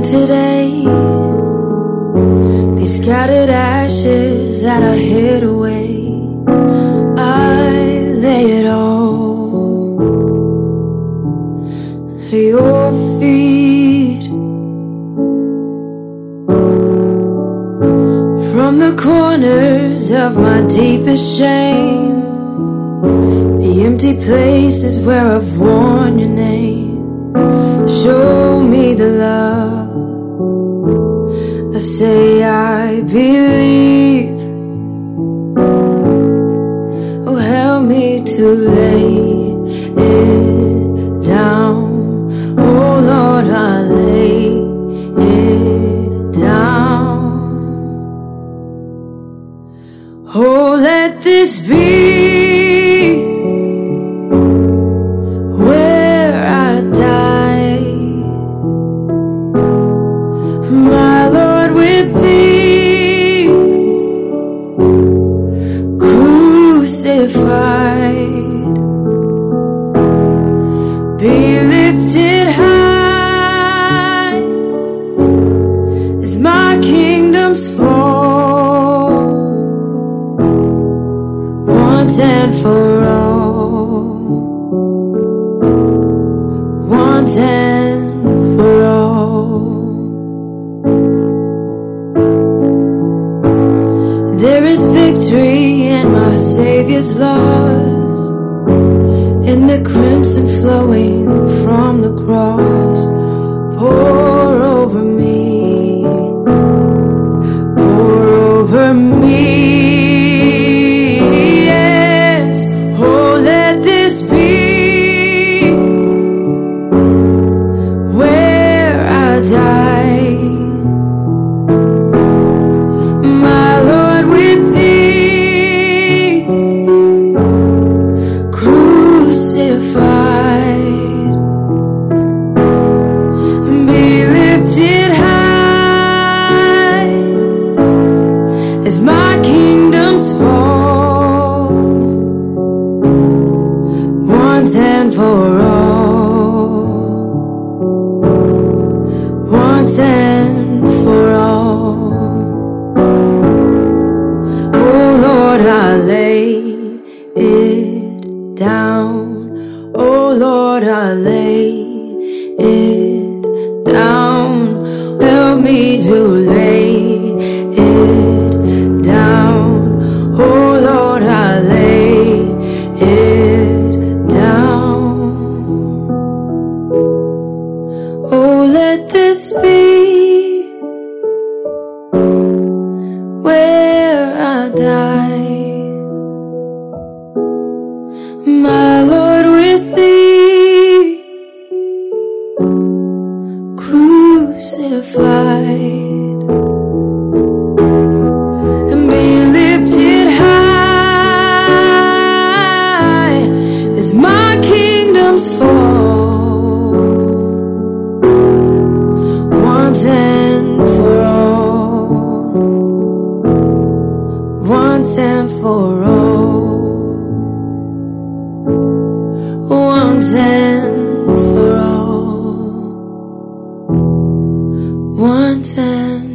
today, these scattered ashes that I hid away, I lay it all at your feet. From the corners of my deepest shame, the empty places where I've worn your name, show me the love. I say I believe. Oh, help me to lay it down. Oh Lord, I lay it down. Oh, let this be where I die, my Lord, with thee crucified, be lifted high as my kingdom's fall, once and for all, once and for all. There is victory in my Savior's laws, in the crimson flowing from the cross. Pour over me, pour over me. Yes, oh, let this be where I die, my Lord, with thee crucified, be lifted high as my kingdom's fall, once and for all, once and for all. Oh Lord, I lay it down. Oh Lord, I lay it down. Help me to lay it down. Oh Lord, I lay it down. Oh, let this be where I die, my Lord, with thee crucified, and be lifted high as my kingdom's fall, once and for all, once and for all, once and for all, once and